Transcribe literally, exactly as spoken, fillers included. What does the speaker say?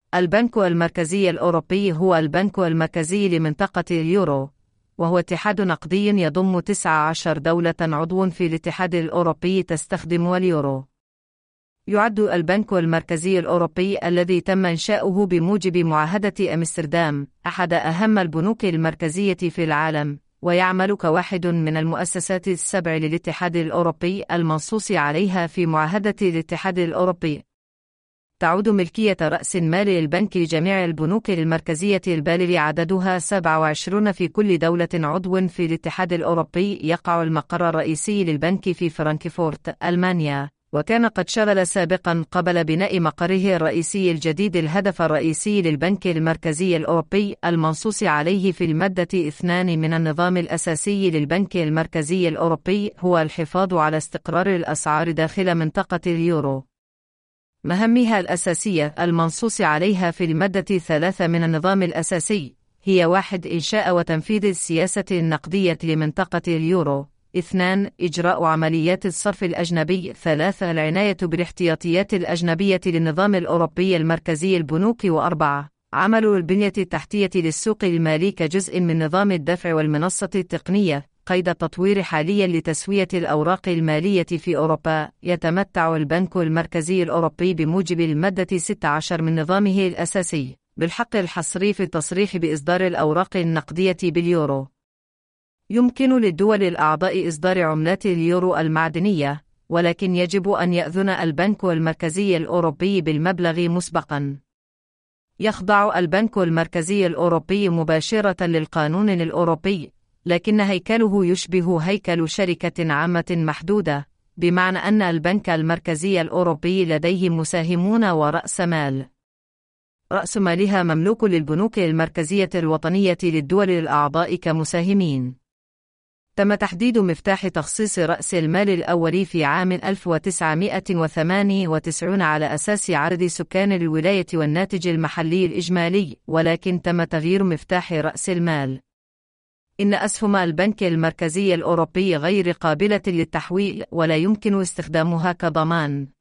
البنك المركزي الأوروبي هو البنك المركزي لمنطقة اليورو، وهو اتحاد نقدي يضم تسعة عشر دولة عضو في الاتحاد الأوروبي تستخدم اليورو. يعد البنك المركزي الأوروبي الذي تم إنشاؤه بموجب معاهدة أمستردام أحد أهم البنوك المركزية في العالم، ويعمل كواحد من المؤسسات السبع للاتحاد الأوروبي المنصوص عليها في معاهدة الاتحاد الأوروبي. تعود ملكية رأس مال البنك لجميع البنوك المركزية البالغ عددها سبعة وعشرين في كل دولة عضو في الاتحاد الأوروبي. يقع المقر الرئيسي للبنك في فرانكفورت، ألمانيا، وكان قد شغل سابقا قبل بناء مقره الرئيسي الجديد. الهدف الرئيسي للبنك المركزي الأوروبي المنصوص عليه في المادة اثنان من النظام الأساسي للبنك المركزي الأوروبي هو الحفاظ على استقرار الأسعار داخل منطقة اليورو. مهامها الأساسية المنصوص عليها في المادة ثلاثة من النظام الأساسي هي: واحد إنشاء وتنفيذ السياسة النقدية لمنطقة اليورو. اثنان إجراء عمليات الصرف الأجنبي. ثلاثة العناية بالاحتياطيات الأجنبية للنظام الأوروبي المركزي البنوك. وأربعة عمل البنية التحتية للسوق المالي كجزء من نظام الدفع والمنصة التقنية. قيد التطوير حاليا لتسوية الأوراق المالية في أوروبا. يتمتع البنك المركزي الأوروبي بموجب المادة ستة عشر من نظامه الأساسي بالحق الحصري في التصريح بإصدار الأوراق النقدية باليورو. يمكن للدول الأعضاء إصدار عملات اليورو المعدنية، ولكن يجب أن يأذن البنك المركزي الأوروبي بالمبلغ مسبقا. يخضع البنك المركزي الأوروبي مباشرة للقانون الأوروبي، لكن هيكله يشبه هيكل شركة عامة محدودة، بمعنى أن البنك المركزي الأوروبي لديه مساهمون ورأس مال. رأس مالها مملوك للبنوك المركزية الوطنية للدول الأعضاء كمساهمين. تم تحديد مفتاح تخصيص رأس المال الأول في عام ألف وتسعمائة وثمانية وتسعين على أساس عدد سكان الولاية والناتج المحلي الإجمالي، ولكن تم تغيير مفتاح رأس المال. إن أسهم البنك المركزي الأوروبي غير قابلة للتحويل، ولا يمكن استخدامها كضمان.